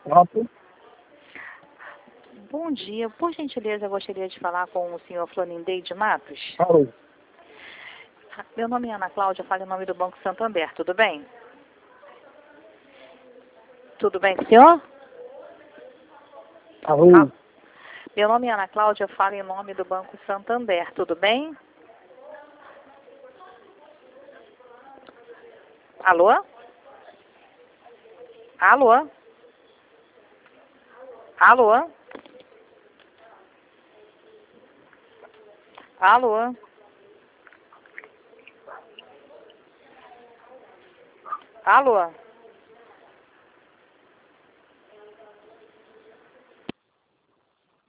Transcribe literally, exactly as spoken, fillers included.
Pronto. Bom dia. Por gentileza, eu gostaria de falar com o senhor Florindeide Matos. Falou. Meu nome é Ana Cláudia, falo em nome do Banco Santander, tudo bem? Tudo bem com o senhor? Falou. Ah, meu nome é Ana Cláudia, falo em nome do Banco Santander, tudo bem? Alô? Alô? Alô? Alô? Alô?